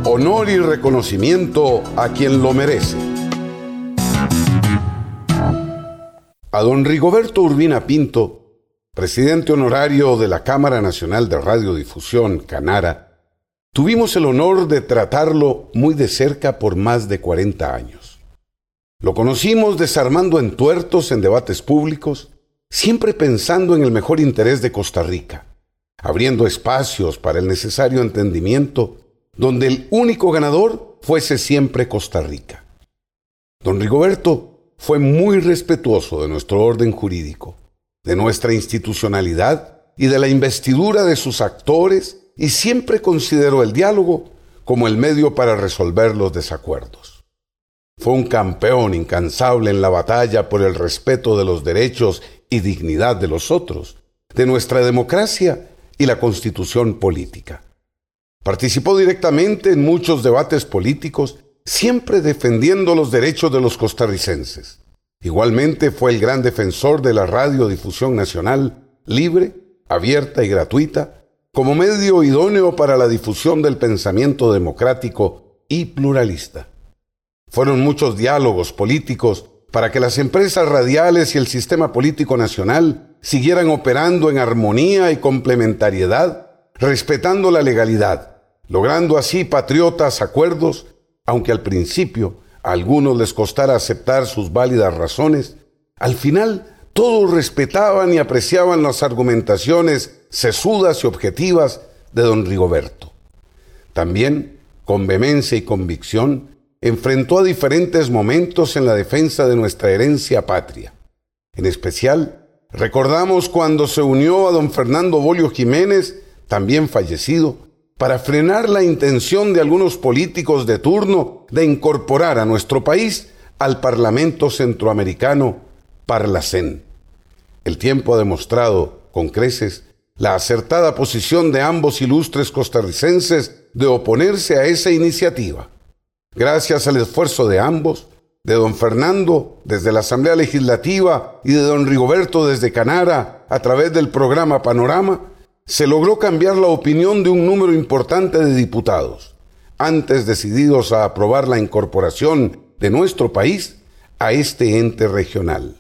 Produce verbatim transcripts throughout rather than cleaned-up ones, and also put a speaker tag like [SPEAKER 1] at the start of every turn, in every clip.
[SPEAKER 1] honor y reconocimiento a quien lo merece. A don Rigoberto Urbina Pinto, presidente honorario de la Cámara Nacional de Radiodifusión, Canara, tuvimos el honor de tratarlo muy de cerca por más de cuarenta años. Lo conocimos desarmando entuertos en debates públicos, siempre pensando en el mejor interés de Costa Rica, abriendo espacios para el necesario entendimiento, donde el único ganador fuese siempre Costa Rica. Don Rigoberto fue muy respetuoso de nuestro orden jurídico, de nuestra institucionalidad y de la investidura de sus actores, y siempre consideró el diálogo como el medio para resolver los desacuerdos. Fue un campeón incansable en la batalla por el respeto de los derechos y dignidad de los otros, de nuestra democracia y la Constitución política. Participó directamente en muchos debates políticos, siempre defendiendo los derechos de los costarricenses. Igualmente fue el gran defensor de la radiodifusión nacional, libre, abierta y gratuita, como medio idóneo para la difusión del pensamiento democrático y pluralista. Fueron muchos diálogos políticos para que las empresas radiales y el sistema político nacional siguieran operando en armonía y complementariedad, respetando la legalidad, logrando así patriotas acuerdos, aunque al principio a algunos les costara aceptar sus válidas razones. Al final todos respetaban y apreciaban las argumentaciones sesudas y objetivas de don Rigoberto. También, con vehemencia y convicción, enfrentó a diferentes momentos en la defensa de nuestra herencia patria. En especial, recordamos cuando se unió a don Fernando Bolio Jiménez, también fallecido, para frenar la intención de algunos políticos de turno de incorporar a nuestro país al Parlamento Centroamericano, Parlacén. El tiempo ha demostrado, con creces, la acertada posición de ambos ilustres costarricenses de oponerse a esa iniciativa. Gracias al esfuerzo de ambos, de don Fernando desde la Asamblea Legislativa y de don Rigoberto desde Canara a través del programa Panorama, se logró cambiar la opinión de un número importante de diputados, antes decididos a aprobar la incorporación de nuestro país a este ente regional.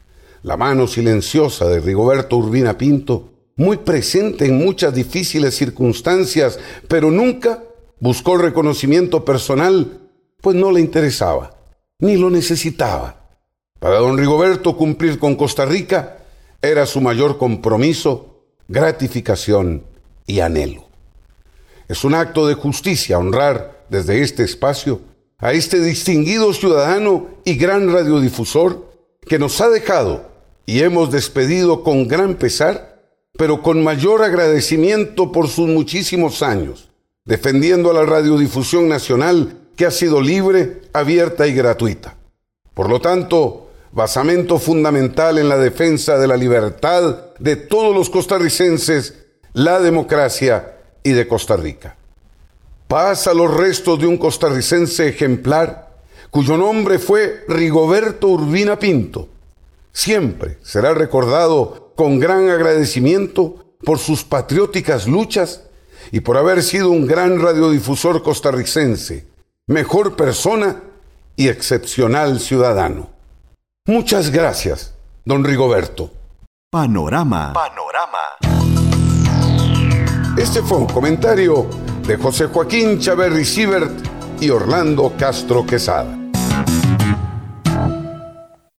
[SPEAKER 1] La mano silenciosa de Rigoberto Urbina Pinto, muy presente en muchas difíciles circunstancias, pero nunca buscó reconocimiento personal, pues no le interesaba, ni lo necesitaba. Para don Rigoberto, cumplir con Costa Rica era su mayor compromiso, gratificación y anhelo. Es un acto de justicia honrar desde este espacio a este distinguido ciudadano y gran radiodifusor que nos ha dejado y hemos despedido con gran pesar, pero con mayor agradecimiento por sus muchísimos años, defendiendo a la radiodifusión nacional que ha sido libre, abierta y gratuita. Por lo tanto, basamento fundamental en la defensa de la libertad de todos los costarricenses, la democracia y de Costa Rica. Paz a los restos de un costarricense ejemplar, cuyo nombre fue Rigoberto Urbina Pinto. Siempre será recordado con gran agradecimiento por sus patrióticas luchas y por haber sido un gran radiodifusor costarricense, mejor persona y excepcional ciudadano. Muchas gracias, don Rigoberto.
[SPEAKER 2] Panorama.
[SPEAKER 3] Panorama.
[SPEAKER 1] Este fue un comentario de José Joaquín Chaverri Sibert y Orlando Castro Quesada.